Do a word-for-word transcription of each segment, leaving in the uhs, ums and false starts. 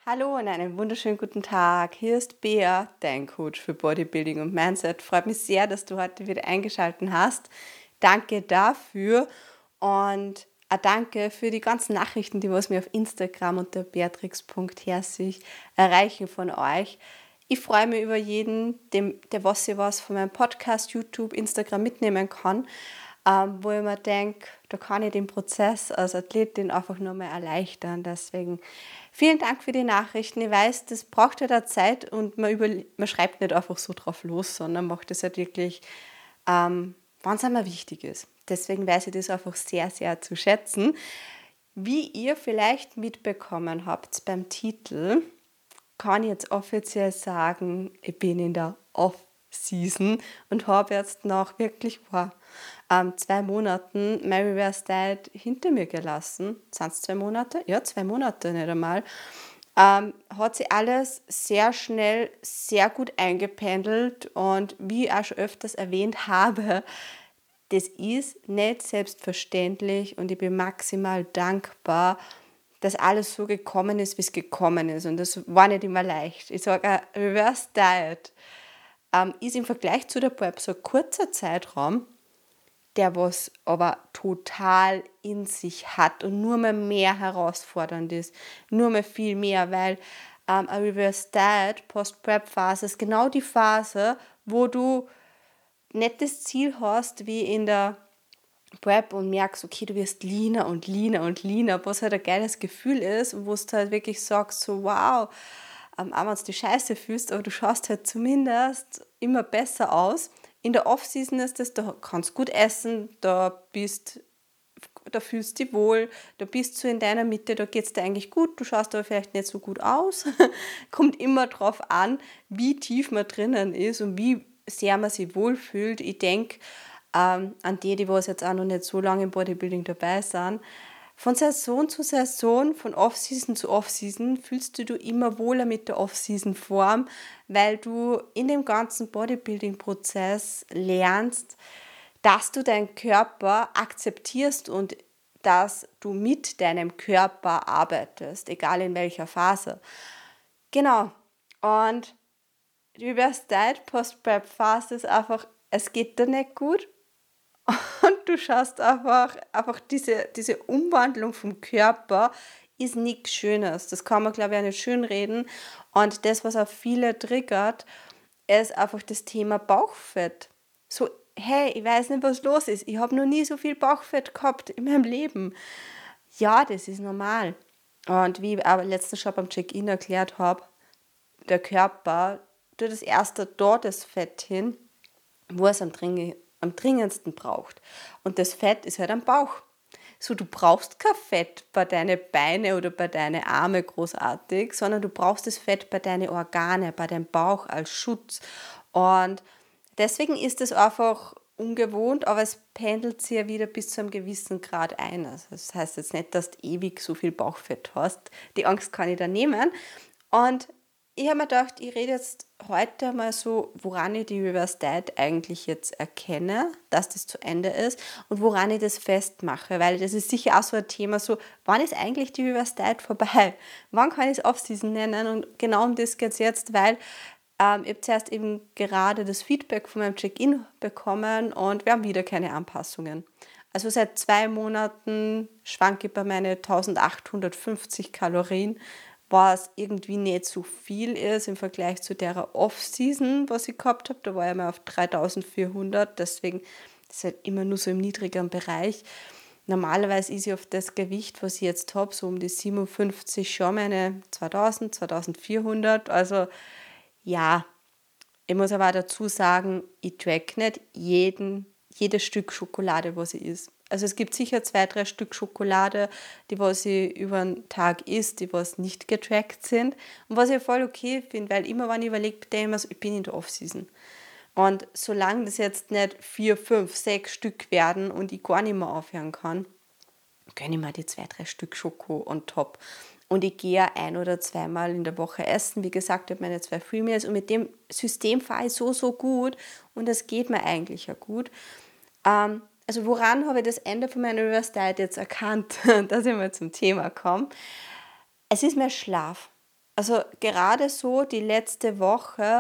Hallo und einen wunderschönen guten Tag. Hier ist Bea, dein Coach für Bodybuilding und Mindset. Freut mich sehr, dass du heute wieder eingeschaltet hast. Danke dafür und ein Danke für die ganzen Nachrichten, die was mir auf Instagram unter beatrix punkt herzig erreichen von euch. Ich freue mich über jeden, dem, der was sie was von meinem Podcast, YouTube, Instagram mitnehmen kann, ähm, wo ich mir denke, da kann ich den Prozess als Athletin einfach nur mehr erleichtern. Deswegen vielen Dank für die Nachrichten. Ich weiß, das braucht ja da Zeit und man, über, man schreibt nicht einfach so drauf los, sondern macht das halt wirklich, ähm, wenn es einmal wichtig ist. Deswegen weiß ich das einfach sehr, sehr zu schätzen. Wie ihr vielleicht mitbekommen habt beim Titel, kann ich jetzt offiziell sagen, ich bin in der Off-Season und habe jetzt nach wirklich wow, ähm, zwei Monaten mein Reverse Diet hinter mir gelassen. Sind es zwei Monate? Ja, zwei Monate nicht einmal. Ähm, hat sich alles sehr schnell, sehr gut eingependelt und wie ich auch schon öfters erwähnt habe, das ist nicht selbstverständlich und ich bin maximal dankbar, dass alles so gekommen ist, wie es gekommen ist. Und das war nicht immer leicht. Ich sage, ein Reverse Diet ähm, ist im Vergleich zu der Prep so ein kurzer Zeitraum, der was aber total in sich hat und nur mal mehr herausfordernd ist. Nur mal viel mehr, weil ähm, ein Reverse Diet, Post-Prep-Phase ist genau die Phase, wo du nicht das Ziel hast, wie in der Prep und merkst, okay, du wirst leaner und leaner und leaner, was halt ein geiles Gefühl ist und wo du halt wirklich sagst, so wow, ähm, auch wenn du die Scheiße fühlst, aber du schaust halt zumindest immer besser aus. In der Off-Season ist das, da kannst du gut essen, da bist da fühlst du dich wohl, da bist du in deiner Mitte, da geht es dir eigentlich gut, du schaust aber vielleicht nicht so gut aus. Kommt immer drauf an, wie tief man drinnen ist und wie sehr man sich wohlfühlt. Ich denke, ähm, an die, die was jetzt auch noch nicht so lange im Bodybuilding dabei sind, von Saison zu Saison, von Off-Season zu Off-Season fühlst du dich immer wohler mit der Off-Season-Form, weil du in dem ganzen Bodybuilding-Prozess lernst, dass du deinen Körper akzeptierst und dass du mit deinem Körper arbeitest, egal in welcher Phase. Genau. Und die Reverse Diet Post-Prep-Phase ist einfach, es geht dir nicht gut und du schaust einfach, einfach diese, diese Umwandlung vom Körper ist nichts Schönes. Das kann man, glaube ich, auch nicht schönreden. Und das, was auch viele triggert, ist einfach das Thema Bauchfett. So, hey, ich weiß nicht, was los ist. Ich habe noch nie so viel Bauchfett gehabt in meinem Leben. Ja, das ist normal. Und wie ich aber letztens schon beim Check-in erklärt habe, der Körper tut das erste dort das Fett hin, wo es am, dring am dringendsten braucht. Und das Fett ist halt am Bauch. So, du brauchst kein Fett bei deinen Beine oder bei deinen Arme großartig, sondern du brauchst das Fett bei deinen Organe, bei deinem Bauch als Schutz. Und deswegen ist es einfach ungewohnt, aber es pendelt sich ja wieder bis zu einem gewissen Grad ein. Also das heißt jetzt nicht, dass du ewig so viel Bauchfett hast. Die Angst kann ich da nehmen. Und ich habe mir gedacht, ich rede jetzt heute mal so, woran ich die Reverse Diet eigentlich jetzt erkenne, dass das zu Ende ist und woran ich das festmache, weil das ist sicher auch so ein Thema, so, wann ist eigentlich die Reverse Diet vorbei? Wann kann ich es Off-Season nennen? Und genau um das geht es jetzt, weil ähm, ich habe zuerst eben gerade das Feedback von meinem Check-in bekommen und wir haben wieder keine Anpassungen. Also seit zwei Monaten schwanke ich bei meinen eintausendachthundertfünfzig Kalorien, was irgendwie nicht so viel ist im Vergleich zu der Off-Season, was ich gehabt habe. Da war ich mal auf dreitausendvierhundert, deswegen ist es halt immer nur so im niedrigeren Bereich. Normalerweise ist ich auf das Gewicht, was ich jetzt habe, so um die siebenundfünfzig, schon meine zweitausend, zweitausendvierhundert. Also ja, ich muss aber auch dazu sagen, ich track nicht jeden, jedes Stück Schokolade, was ich isst. Also es gibt sicher zwei, drei Stück Schokolade, die was ich über den Tag isst, die was nicht getrackt sind. Und was ich voll okay finde, weil immer, wenn ich überlege, denke ich mir so, ich bin in der Off-Season. Und solange das jetzt nicht vier, fünf, sechs Stück werden und ich gar nicht mehr aufhören kann, gönne ich mir die zwei, drei Stück Schoko on top. Und ich gehe ein- oder zweimal in der Woche essen. Wie gesagt, ich habe meine zwei Free Meals und mit dem System fahre ich so, so gut und das geht mir eigentlich ja gut. Ähm, also woran habe ich das Ende von meiner Reverse Diet jetzt erkannt, dass ich mal zum Thema komme? Es ist mehr Schlaf. Also gerade so die letzte Woche,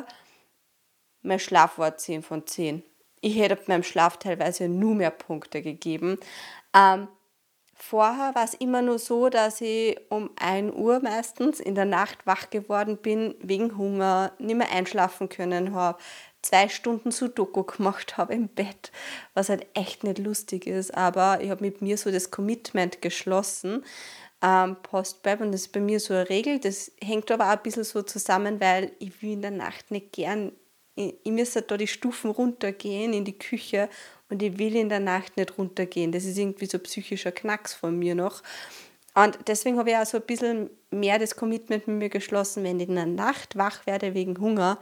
mein Schlaf war zehn von zehn. Ich hätte meinem Schlaf teilweise nur mehr Punkte gegeben. Ähm, Vorher war es immer nur so, dass ich um ein Uhr meistens in der Nacht wach geworden bin, wegen Hunger, nicht mehr einschlafen können habe, zwei Stunden Sudoku gemacht habe im Bett, was halt echt nicht lustig ist. Aber ich habe mit mir so das Commitment geschlossen, ähm, Post-Prep, und das ist bei mir so eine Regel. Das hängt aber auch ein bisschen so zusammen, weil ich will in der Nacht nicht gern, ich, ich müsste da die Stufen runtergehen in die Küche und ich will in der Nacht nicht runtergehen. Das ist irgendwie so ein psychischer Knacks von mir noch. Und deswegen habe ich auch so ein bisschen mehr das Commitment mit mir geschlossen, wenn ich in der Nacht wach werde wegen Hunger,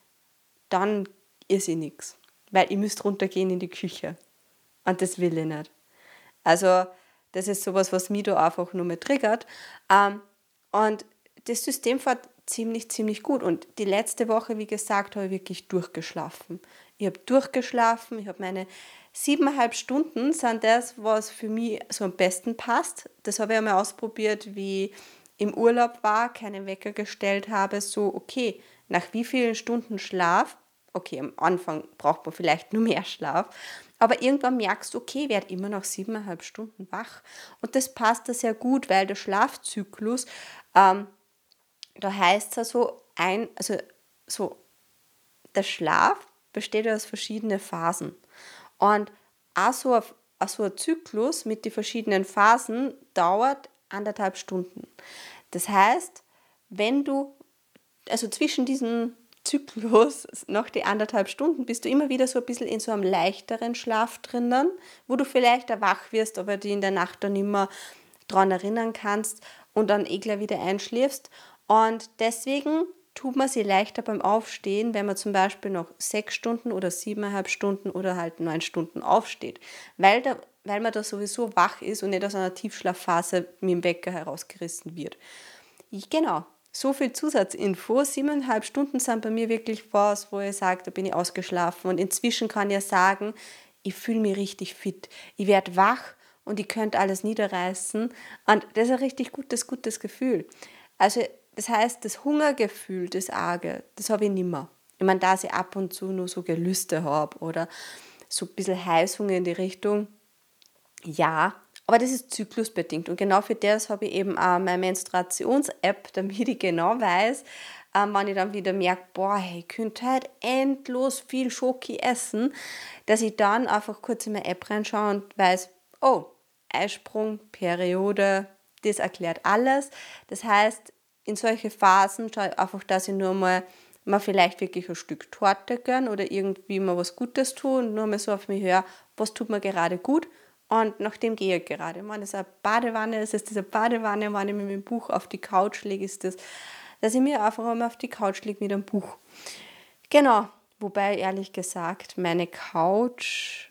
dann ist eh nichts. Weil ich müsste runtergehen in die Küche. Und das will ich nicht. Also das ist sowas, was mich da einfach nur mehr triggert. Ähm, und das System fährt ziemlich, ziemlich gut. Und die letzte Woche, wie gesagt, habe ich wirklich durchgeschlafen. Ich habe durchgeschlafen, ich habe meine siebeneinhalb Stunden sind das, was für mich so am besten passt. Das habe ich einmal ausprobiert, wie ich im Urlaub war, keinen Wecker gestellt habe, so okay, nach wie vielen Stunden Schlaf, okay, am Anfang braucht man vielleicht nur mehr Schlaf, aber irgendwann merkst du, okay, ich werde immer noch siebeneinhalb Stunden wach. Und das passt da sehr gut, weil der Schlafzyklus, ähm, da heißt es also, ein, also so, der Schlaf besteht aus verschiedenen Phasen. Und auch so ein, auch so ein Zyklus mit den verschiedenen Phasen dauert anderthalb Stunden. Das heißt, wenn du, also zwischen diesen Zyklus, nach die anderthalb Stunden, bist du immer wieder so ein bisschen in so einem leichteren Schlaf drinnen, wo du vielleicht wach wirst, aber die in der Nacht dann immer dran erinnern kannst und dann eh gleich wieder einschläfst. Und deswegen tut man sich leichter beim Aufstehen, wenn man zum Beispiel noch sechs Stunden oder siebeneinhalb Stunden oder halt neun Stunden aufsteht, weil, da, weil man da sowieso wach ist und nicht aus einer Tiefschlafphase mit dem Wecker herausgerissen wird. Ich, genau, so viel Zusatzinfo. Siebeneinhalb Stunden sind bei mir wirklich was, wo ich sage, da bin ich ausgeschlafen. Und inzwischen kann ich ja sagen, ich fühle mich richtig fit. Ich werde wach und ich könnte alles niederreißen. Und das ist ein richtig gutes, gutes Gefühl. Also das heißt, das Hungergefühl, das Arge, das habe ich nicht mehr. Ich meine, dass ich ab und zu nur so Gelüste habe oder so ein bisschen Heißhunger in die Richtung, ja, aber das ist zyklusbedingt. Und genau für das habe ich eben auch meine Menstruations-App, damit ich genau weiß, ähm, wenn ich dann wieder merke, boah, hey, ich könnte halt endlos viel Schoki essen, dass ich dann einfach kurz in meine App reinschaue und weiß, oh, Eisprung, Periode, das erklärt alles. Das heißt, in solche Phasen schaue ich einfach, dass ich nur mal mal vielleicht wirklich ein Stück Torte gönne oder irgendwie mal was Gutes tun und nur mal so auf mich höre, was tut mir gerade gut. Und nach dem gehe ich gerade. Wenn es eine Badewanne ist, ist das eine Badewanne. Wenn ich mit dem Buch auf die Couch lege, ist das, dass ich mir einfach einmal auf die Couch lege mit einem Buch. Genau. Wobei, ehrlich gesagt, meine Couch,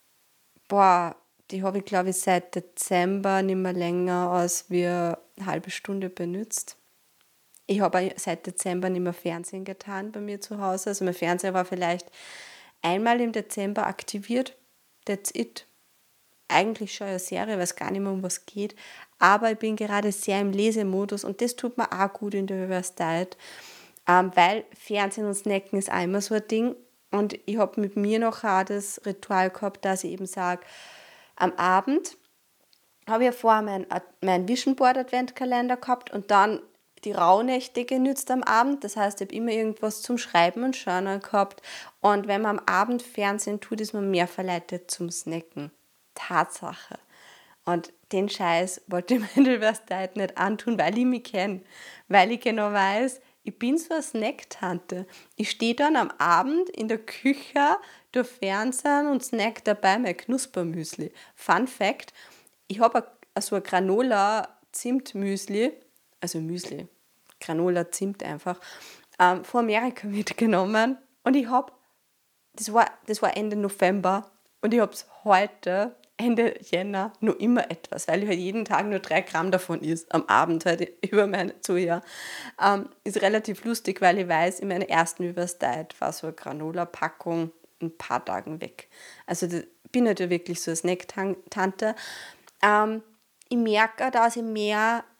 boah, die habe ich, glaube ich, seit Dezember nicht mehr länger als wie eine halbe Stunde benutzt. Ich habe seit Dezember nicht mehr Fernsehen getan bei mir zu Hause. Also mein Fernseher war vielleicht einmal im Dezember aktiviert. That's it. Eigentlich schon eine Serie, weiß gar nicht mehr, um was geht, aber ich bin gerade sehr im Lesemodus und das tut mir auch gut in der Reverse Diet, ähm, weil Fernsehen und Snacken ist auch immer so ein Ding und ich habe mit mir noch auch das Ritual gehabt, dass ich eben sage, am Abend habe ich ja vorher meinen mein Vision Board Adventkalender gehabt und dann die Rauhnächte genützt am Abend, das heißt, ich habe immer irgendwas zum Schreiben und Journal gehabt und wenn man am Abend Fernsehen tut, ist man mehr verleitet zum Snacken. Tatsache. Und den Scheiß wollte ich mir in der Reverse Diet nicht antun, weil ich mich kenne. Weil ich genau weiß, ich bin so eine Snacktante. Ich stehe dann am Abend in der Küche, durch Fernsehen und snack dabei mein Knuspermüsli. Fun Fact, ich habe so ein Granola-Zimt-Müsli, also Müsli, Granola-Zimt einfach, ähm, von Amerika mitgenommen. Und ich habe, das war, das war Ende November, und ich habe es heute, Ende Jänner, noch immer etwas, weil ich halt jeden Tag nur drei Gramm davon isst, am Abend halt über meine Zuhörer. Ähm, ist relativ lustig, weil ich weiß, in meiner ersten Reverse Diet war so eine Granola-Packung ein paar Tagen weg. Also ich bin halt wirklich so eine Snack-Tante. Ähm, ich merke, dass ich mehr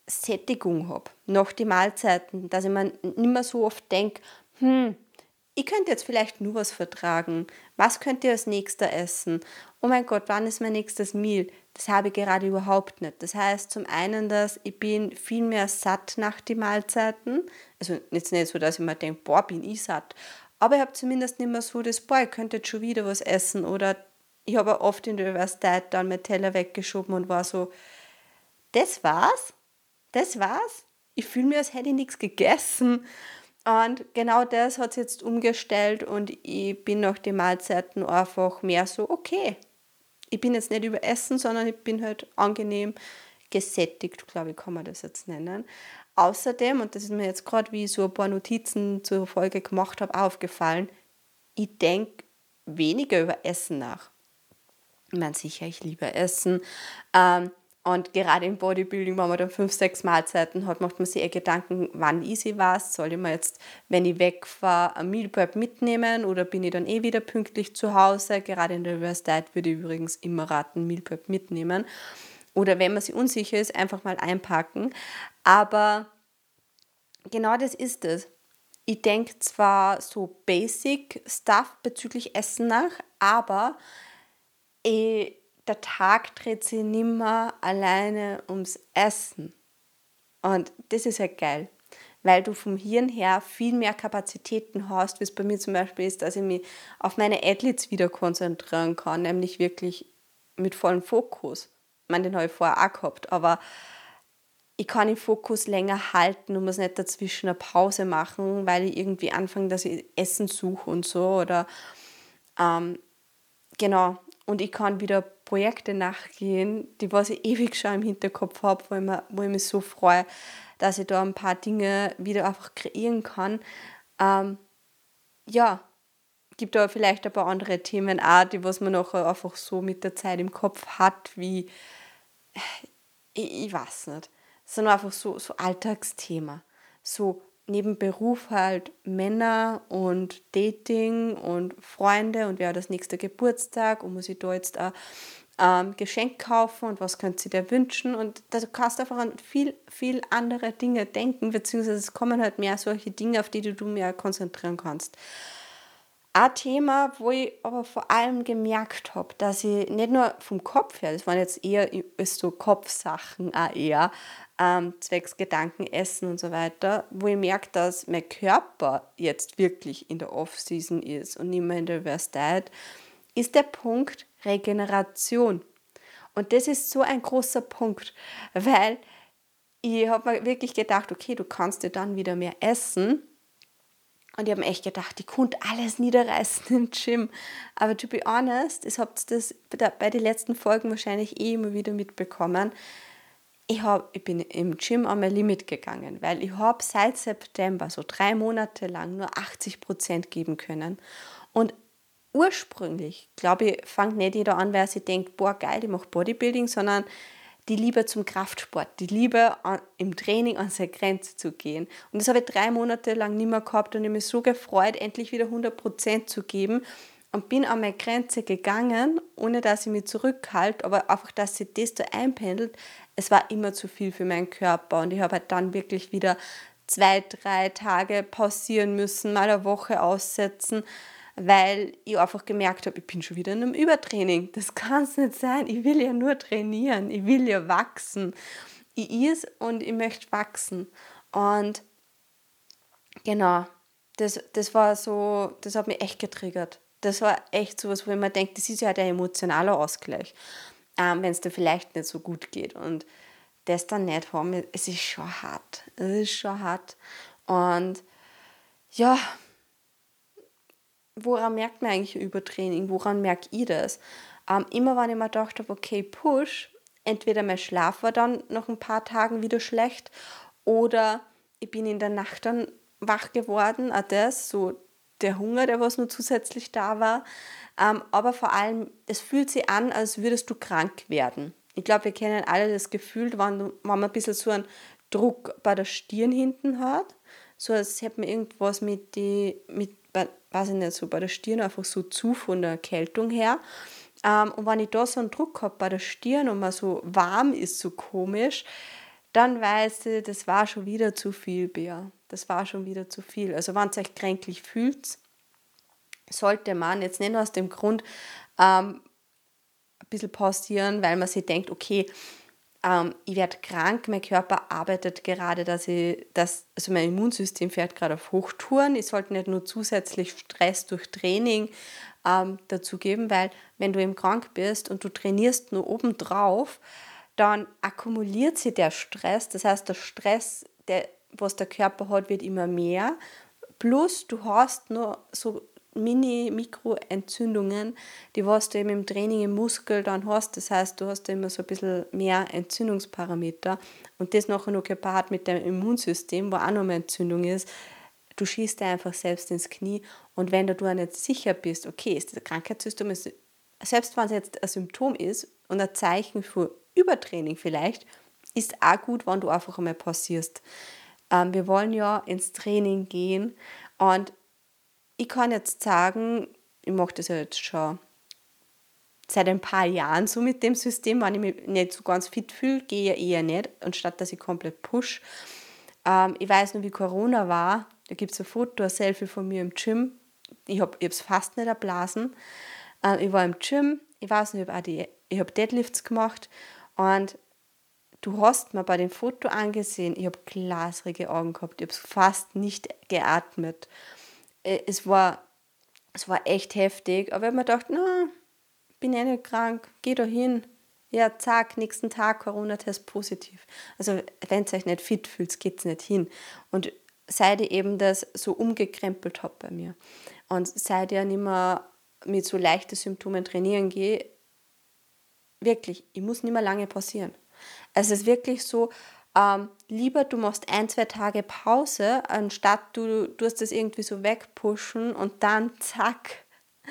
Sättigung habe nach den Mahlzeiten, dass ich mir nicht mehr so oft denke, hm, ich könnte jetzt vielleicht nur was vertragen. Was könnt ihr als nächster essen? Oh mein Gott, wann ist mein nächstes Meal? Das habe ich gerade überhaupt nicht. Das heißt zum einen, dass ich bin viel mehr satt nach den Mahlzeiten. Also jetzt nicht so, dass ich mir denke, boah, bin ich satt. Aber ich habe zumindest nicht mehr so das, boah, ich könnte jetzt schon wieder was essen. Oder ich habe auch oft in der Universität dann meinen Teller weggeschoben und war so, das war's? Das war's? Ich fühle mich, als hätte ich nichts gegessen. Und genau das hat sich jetzt umgestellt und ich bin nach den Mahlzeiten einfach mehr so, okay, ich bin jetzt nicht überessen, sondern ich bin halt angenehm gesättigt, glaube ich, kann man das jetzt nennen. Außerdem, und das ist mir jetzt gerade, wie ich so ein paar Notizen zur Folge gemacht habe, aufgefallen, ich denke weniger über Essen nach. Ich meine, sicher, ich liebe Essen. Ähm, und gerade im Bodybuilding, wenn man dann fünf, sechs Mahlzeiten hat, macht man sich eher Gedanken, wann ist ich was? Soll ich mir jetzt, wenn ich wegfahre, ein Meal Prep mitnehmen oder bin ich dann eh wieder pünktlich zu Hause? Gerade in der Universität würde ich übrigens immer raten, Meal Prep mitnehmen. Oder wenn man sich unsicher ist, einfach mal einpacken. Aber genau das ist es. Ich denke zwar so Basic Stuff bezüglich Essen nach, aber ich, der Tag dreht sich nicht mehr alleine ums Essen. Und das ist halt geil, weil du vom Hirn her viel mehr Kapazitäten hast, wie es bei mir zum Beispiel ist, dass ich mich auf meine Adlits wieder konzentrieren kann, nämlich wirklich mit vollem Fokus. Ich meine, den habe ich vorher auch gehabt, aber ich kann den Fokus länger halten und muss nicht dazwischen eine Pause machen, weil ich irgendwie anfange, dass ich Essen suche und so. Oder ähm, genau. Und ich kann wieder Projekte nachgehen, die was ich ewig schon im Hinterkopf habe, wo ich, mir, wo ich mich so freue, dass ich da ein paar Dinge wieder einfach kreieren kann. Ähm, ja, gibt da vielleicht ein paar andere Themen auch, die was man nachher einfach so mit der Zeit im Kopf hat, wie, ich, ich weiß nicht, sondern einfach so, so Alltagsthema. So neben Beruf halt Männer und Dating und Freunde und wer hat das nächste Geburtstag und muss ich da jetzt ein ähm, Geschenk kaufen und was könnt ihr dir wünschen und da kannst du einfach an viel, viel andere Dinge denken, beziehungsweise es kommen halt mehr solche Dinge, auf die du mehr konzentrieren kannst. Ein Thema, wo ich aber vor allem gemerkt habe, dass ich nicht nur vom Kopf her, das waren jetzt eher so Kopfsachen auch eher, ähm, zwecks Gedanken, Essen und so weiter, wo ich merke, dass mein Körper jetzt wirklich in der Off-Season ist und nicht mehr in der Universität, ist der Punkt Regeneration. Und das ist so ein großer Punkt, weil ich habe mir wirklich gedacht, okay, du kannst dir dann wieder mehr essen. Und ich habe mir echt gedacht, ich konnte alles niederreißen im Gym. Aber to be honest, ihr habt das bei den letzten Folgen wahrscheinlich eh immer wieder mitbekommen. Ich, hab, ich bin im Gym an mein Limit gegangen, weil ich habe seit September, so drei Monate lang, nur achtzig Prozent geben können. Und ursprünglich, glaube ich, fängt nicht jeder an, weil sie denkt, boah, geil, ich mache Bodybuilding, sondern die Liebe zum Kraftsport, die Liebe an, im Training an seine Grenze zu gehen. Und das habe ich drei Monate lang nicht mehr gehabt und ich habe mich so gefreut, endlich wieder hundert Prozent zu geben und bin an meine Grenze gegangen, ohne dass ich mich zurückhalte, aber einfach, dass sich das da einpendelt. Es war immer zu viel für meinen Körper und ich habe halt dann wirklich wieder zwei, drei Tage pausieren müssen, mal eine Woche aussetzen, weil ich einfach gemerkt habe, ich bin schon wieder in einem Übertraining. Das kann es nicht sein. Ich will ja nur trainieren. Ich will ja wachsen. Ich is und ich möchte wachsen. Und genau, das, das war so, das hat mich echt getriggert. Das war echt so was, wo ich mir denke, das ist ja der emotionale Ausgleich, ähm, wenn es dir vielleicht nicht so gut geht. Und das dann nicht haben, es ist schon hart. Es ist schon hart. Und ja, woran merkt man eigentlich Übertraining? Woran merke ich das? Ähm, immer wenn ich mir gedacht habe, okay, Push, entweder mein Schlaf war dann nach ein paar Tagen wieder schlecht oder ich bin in der Nacht dann wach geworden, auch das, so der Hunger, der was nur zusätzlich da war. Ähm, aber vor allem, es fühlt sich an, als würdest du krank werden. Ich glaube, wir kennen alle das Gefühl, wenn, wenn man ein bisschen so einen Druck bei der Stirn hinten hat, so als hätte man irgendwas mit die, mit weiß ich nicht, so bei der Stirn einfach so zu von der Erkältung her. Ähm, und wenn ich da so einen Druck habe bei der Stirn und man so warm ist, so komisch, dann weiß ich, das war schon wieder zu viel, Bea. Das war schon wieder zu viel. Also wenn ihr euch kränklich fühlt, sollte man jetzt nicht nur aus dem Grund ähm, ein bisschen pausieren, weil man sich denkt, okay, ähm, ich werde krank, mein Körper arbeitet gerade, dass ich, dass, also mein Immunsystem fährt gerade auf Hochtouren. Ich sollte nicht nur zusätzlich Stress durch Training ähm, dazu geben, weil wenn du eben krank bist und du trainierst nur obendrauf, dann akkumuliert sich der Stress. Das heißt, der Stress, der, was der Körper hat, wird immer mehr. Plus du hast nur so Mini-Mikroentzündungen, die was du eben im Training im Muskel dann hast. Das heißt, du hast da immer so ein bisschen mehr Entzündungsparameter und das nachher noch gepaart mit dem Immunsystem, wo auch noch mehr Entzündung ist. Du schießt dir einfach selbst ins Knie und wenn du dir nicht sicher bist, okay, ist das ein Krankheitssystem, selbst wenn es jetzt ein Symptom ist und ein Zeichen für Übertraining vielleicht, ist auch gut, wenn du einfach einmal pausierst. Ähm, wir wollen ja ins Training gehen und ich kann jetzt sagen, ich mache das ja jetzt schon seit ein paar Jahren so mit dem System, wenn ich mich nicht so ganz fit fühle, gehe ich eher nicht, anstatt dass ich komplett push. Ähm, ich weiß noch, wie Corona war, da gibt es ein Foto, ein Selfie von mir im Gym. Ich habe es fast nicht erblasen. Ähm, ich war im Gym, ich weiß nicht, ich habe die, ich habe Deadlifts gemacht und du hast mir bei dem Foto angesehen, ich habe glasrige Augen gehabt, ich habe fast nicht geatmet. Es war, es war echt heftig, aber ich habe mir gedacht, na, bin eh nicht krank, geh da hin. Ja, zack, nächsten Tag Corona-Test positiv. Also wenn ihr euch nicht fit fühlt, geht es nicht hin. Und seit ich eben das so umgekrempelt habe bei mir und seit ich nicht mehr mit so leichten Symptomen trainieren gehe, wirklich, ich muss nicht mehr lange pausieren. Also es ist wirklich so, ähm, lieber du machst ein, zwei Tage Pause, anstatt du, du hast das irgendwie so wegpushen und dann zack,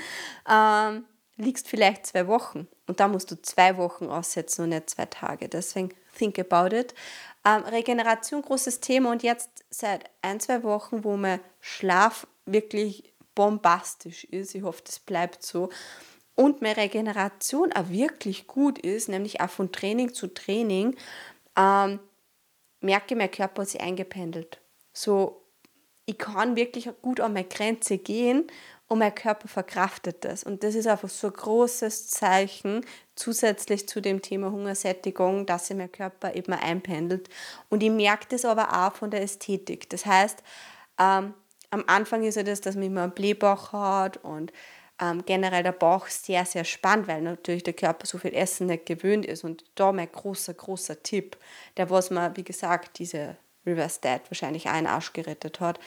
ähm, liegst vielleicht zwei Wochen und dann musst du zwei Wochen aussetzen und nicht zwei Tage. Deswegen think about it. Ähm, Regeneration, großes Thema und jetzt seit ein, zwei Wochen, wo mein Schlaf wirklich bombastisch ist, ich hoffe, das bleibt so, und meine Regeneration auch wirklich gut ist, nämlich auch von Training zu Training, ähm, merke, mein Körper hat sich eingependelt. So, ich kann wirklich gut an meine Grenze gehen und mein Körper verkraftet das. Und das ist einfach so ein großes Zeichen zusätzlich zu dem Thema Hungersättigung, dass sich mein Körper eben einpendelt. Und ich merke das aber auch von der Ästhetik. Das heißt, ähm, am Anfang ist ja das, dass man immer einen Blähbauch hat und ähm, generell der Bauch sehr, sehr spannend, weil natürlich der Körper so viel Essen nicht gewöhnt ist. Und da mein großer, großer Tipp, der was mir, wie gesagt, diese Reverse Dad wahrscheinlich auch einen Arsch gerettet hat,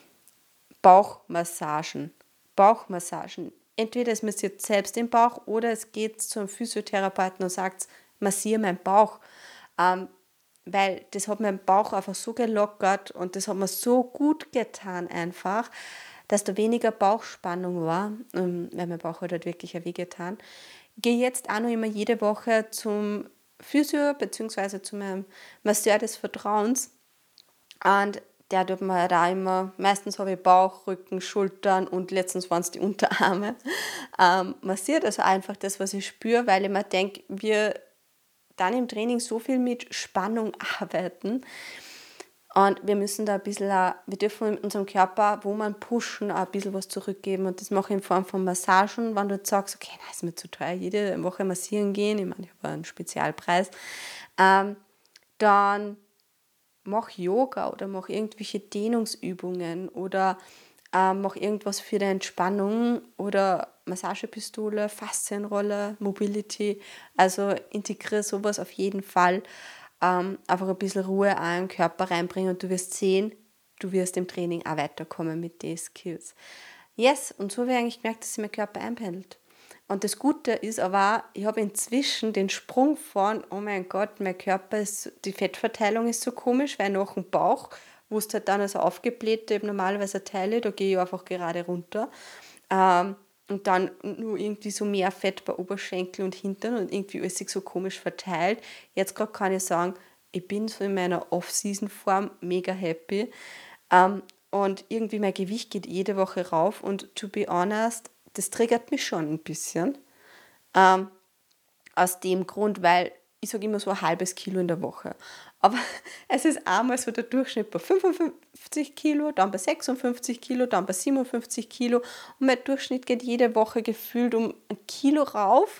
Bauchmassagen. Bauchmassagen. Entweder es massiert selbst den Bauch oder es geht zum Physiotherapeuten und sagt, massiere meinen Bauch. Ähm, weil das hat meinen Bauch einfach so gelockert und das hat mir so gut getan einfach, dass da weniger Bauchspannung war, weil mein Bauch hat halt wirklich weh getan. Ich gehe jetzt auch noch immer jede Woche zum Physio bzw. zu meinem Masseur des Vertrauens und der tut mir da immer, meistens habe ich Bauch, Rücken, Schultern und letztens waren es die Unterarme, ähm, massiert, also einfach das, was ich spüre, weil ich mir denke, wir dann im Training so viel mit Spannung arbeiten und wir müssen da ein bisschen, wir dürfen in unserem Körper, wo man pushen, auch ein bisschen was zurückgeben und das mache ich in Form von Massagen, wenn du jetzt sagst, okay, das ist mir zu teuer, jede Woche massieren gehen, ich meine, ich habe einen Spezialpreis, ähm, dann mach Yoga oder mach irgendwelche Dehnungsübungen oder äh, mach irgendwas für die Entspannung oder Massagepistole, Faszienrolle, Mobility. Also integriere sowas auf jeden Fall. Ähm, einfach ein bisschen Ruhe auch in den Körper reinbringen und du wirst sehen, du wirst im Training auch weiterkommen mit den Skills. Yes, und so habe ich eigentlich gemerkt, dass sich mein Körper einpendelt. Und das Gute ist aber, ich habe inzwischen den Sprung von, oh mein Gott, mein Körper ist, die Fettverteilung ist so komisch, weil nach dem Bauch, wo es halt dann also aufgeblähte, eben normalerweise Teile, da gehe ich einfach gerade runter. Ähm, und dann nur irgendwie so mehr Fett bei Oberschenkel und Hintern und irgendwie alles sich so komisch verteilt. Jetzt gerade kann ich sagen, ich bin so in meiner Off-Season-Form mega happy. Ähm, und irgendwie mein Gewicht geht jede Woche rauf und to be honest, das triggert mich schon ein bisschen. Ähm, aus dem Grund, weil ich sage immer so ein halbes Kilo in der Woche. Aber es ist einmal so der Durchschnitt bei fünfundfünfzig Kilo, dann bei sechsundfünfzig Kilo, dann bei siebenundfünfzig Kilo und mein Durchschnitt geht jede Woche gefühlt um ein Kilo rauf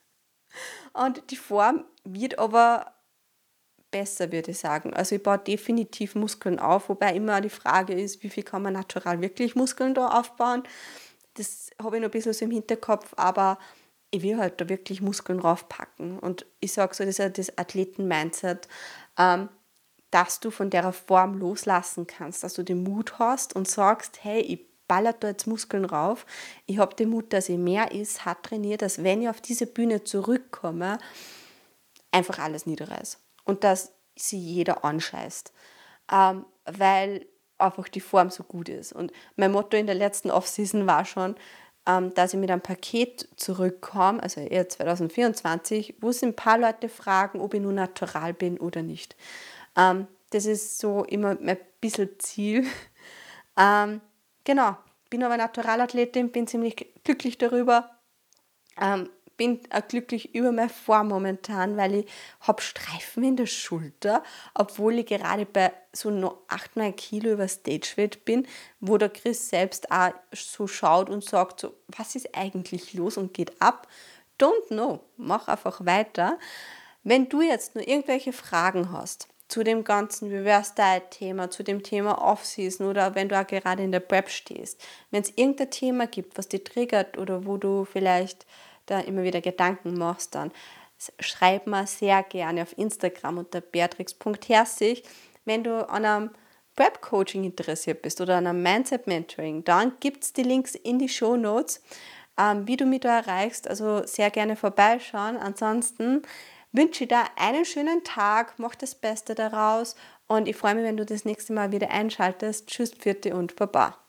und die Form wird aber besser, würde ich sagen. Also ich baue definitiv Muskeln auf, wobei immer die Frage ist, wie viel kann man natural wirklich Muskeln da aufbauen. Das habe ich noch ein bisschen so im Hinterkopf, aber ich will halt da wirklich Muskeln raufpacken. Und ich sage so, das ist ja das Athleten-Mindset, ähm, dass du von der Form loslassen kannst, dass du den Mut hast und sagst, hey, ich baller da jetzt Muskeln rauf, ich habe den Mut, dass ich mehr ist, hart trainiere, dass wenn ich auf diese Bühne zurückkomme, einfach alles niederreiß. Und dass sie jeder anscheißt. Ähm, weil einfach die Form so gut ist. Und mein Motto in der letzten Offseason war schon, ähm, dass ich mit einem Paket zurückkomme, also eher zwanzig vierundzwanzig, wo sich ein paar Leute fragen, ob ich nur natural bin oder nicht. Ähm, das ist so immer mein bisschen Ziel. ähm, genau, bin aber Naturalathletin, bin ziemlich glücklich darüber. Ähm, bin auch glücklich über meine Form momentan, weil ich habe Streifen in der Schulter, obwohl ich gerade bei so noch acht, neun Kilo über Stage-Weight bin, wo der Chris selbst auch so schaut und sagt, so, was ist eigentlich los und geht ab? Don't know, mach einfach weiter. Wenn du jetzt nur irgendwelche Fragen hast zu dem ganzen Reverse-Diet-Thema, zu dem Thema Off-Season oder wenn du auch gerade in der Prep stehst, wenn es irgendein Thema gibt, was dich triggert oder wo du vielleicht da immer wieder Gedanken machst, dann schreib mir sehr gerne auf Instagram unter beatrix punkt herzig. Wenn du an einem Prep-Coaching interessiert bist oder an einem Mindset-Mentoring, dann gibt es die Links in die Shownotes, ähm, wie du mich da erreichst. Also sehr gerne vorbeischauen. Ansonsten wünsche ich dir einen schönen Tag, mach das Beste daraus und ich freue mich, wenn du das nächste Mal wieder einschaltest. Tschüss, Pfiat und Baba.